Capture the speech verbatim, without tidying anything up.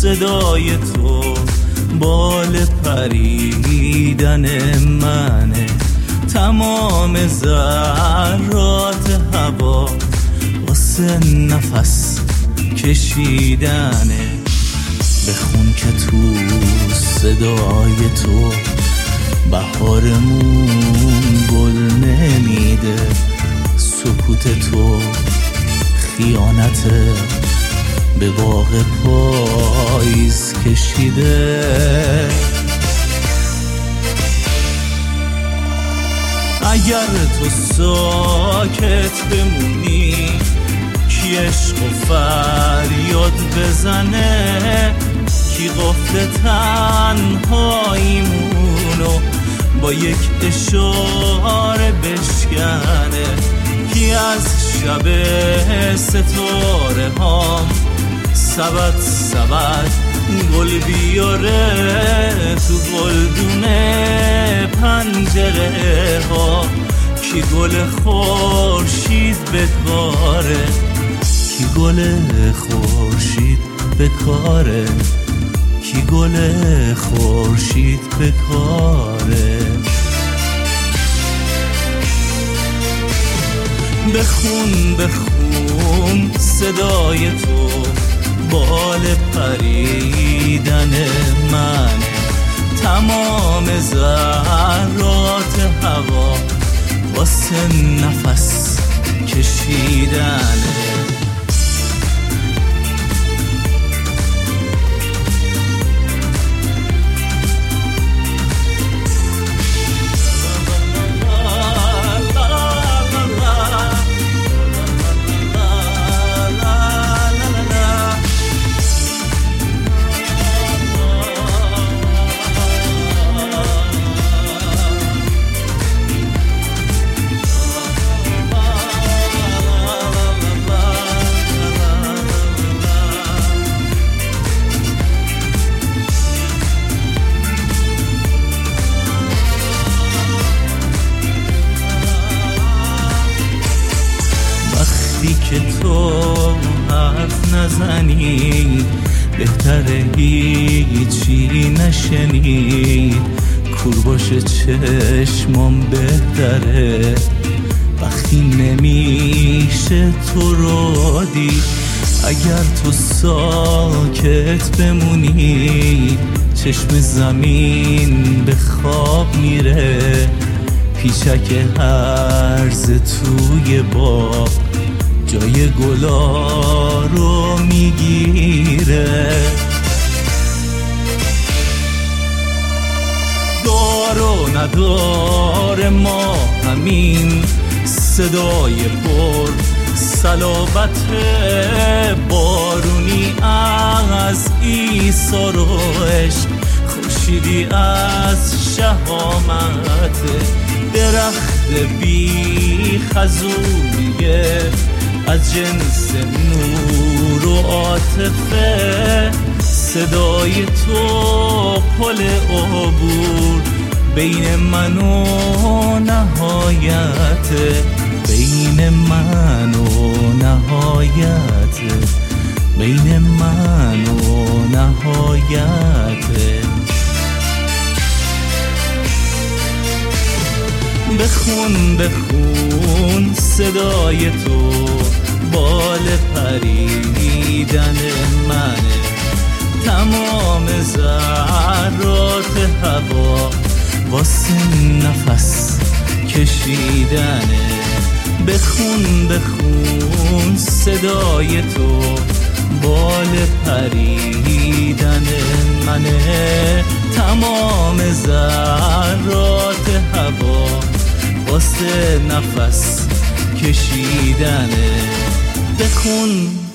صدای تو بال پریدن منه، تمام ذرات هوا واسه نفس کشیدنه. بخون که تو صدای تو بهارمون گل نمیده، سکوت تو خیانته به باغ پاییز کشیده. اگر تو ساکت بمونی کی عشق و فریاد بزنه، کی قفل تنهاییمونو با یک اشاره بشکنه، کی از شب ستاره هام سبد سبد گل بیاره تو گلدونه پنجره ها، کی گل خورشید بکاره، کی گل خورشید بکاره، کی گل خورشید بکاره. بخون بخون صدای تو بال پریدن من، تمام ذرات هوا واسه نفس کشیدنه. که تو حرف نزنی بهتره هیچی نشنید، کور باشه چشمم بهتره وقتی نمیشه تو رو دید. اگر تو ساکت بمونی چشم زمین به خواب میره، پیچک هرز توی باغ جای گلا رو میگیره. دار و ندار ما همین صدای پر صلابت بارونی از عیسی رو عشق، خورشیدی از شهامت درخت بی خزونیه از جنس نور و عاطفه. صدای تو پل عبور بین من و نهایت، بین من و نهایت، بین من و نهایت. بخون بخون صدای تو بال پریدن منه، تمام ذرات هوا واسه نفس کشیدنه. بخون بخون صدای تو بال پریدن منه، تمام ذرات هوا واسه نفس کشیدنه. بخون